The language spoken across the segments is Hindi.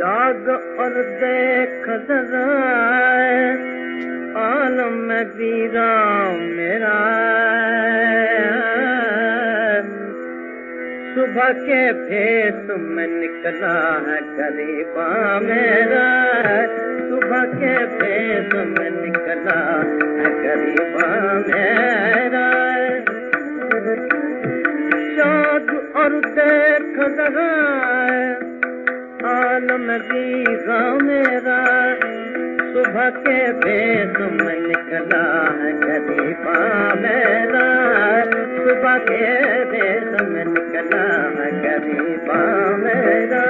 जाग और देख जरा आलम वीरा मेरा, सुबह के भेष में निकला है गरीबा मेरा, सुबह के भेष में निकला है गरीबा मेरा। जाग और देख जरा आलम वीरा मेरा, सुबह के भेष में निकला है गरीबा मेरा, सुबह के भेष में निकला है गरीबा मेरा।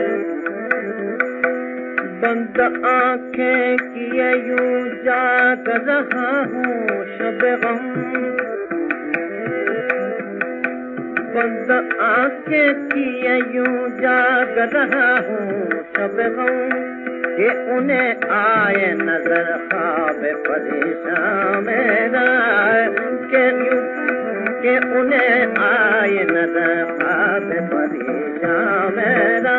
बंद आंखें किए यूं जाग रहा हूँ शब गम, बंद आंखें किए यूं जाग रहा हूँ शब गम, कि उन्हें आए नजर ख्वाब परेशान मेरा, कि उन्हें आए नजर ख्वाब परेशान मेरा।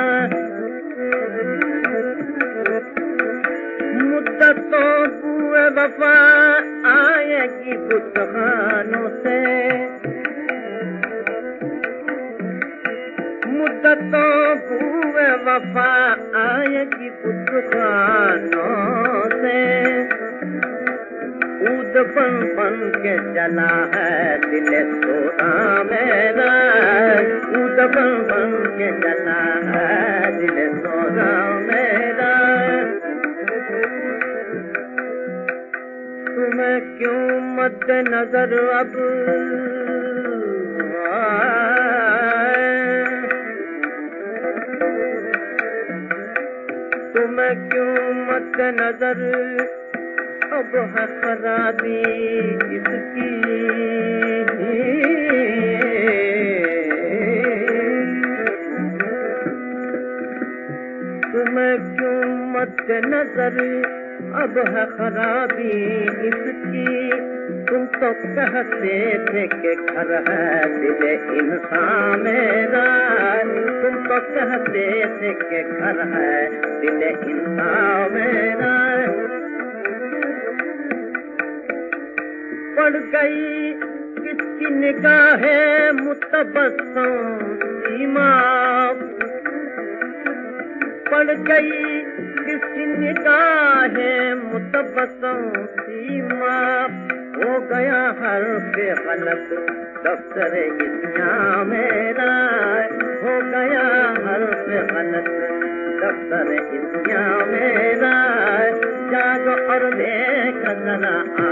मुद्दतों बुए वफा आएगी बुतखानों से, मुद्दतों बुए वफा आएगी बुतखानों से। ऊद बन बन के चला है दिल सोना मेरा, ऊद बन बन के चला है दिल सोना मेरा। तुम्हें क्यों मद्दे नजर अब तुम्हें क्यों मद्दे नजर अब है खराबी इसकी, तुम्हें क्यों मद्दे नजर अब है खराबी इसकी। तुम तो कहते थे कि घर है दिल इंसान मेरा, तुम तो कहते थे कि घर है दिल इंसान मेरा। पड़ गई किसकी निगाहें मुतबस्सम सीमा, पड़ गई किसकी निगाहें मुतबस्सम सीमा। हो गया हर्फ गलत दफ्तर इस्यां मेरा, हो गया हर्फ गलत दफ्तर इस्यां मेरा। जाग और देख जरा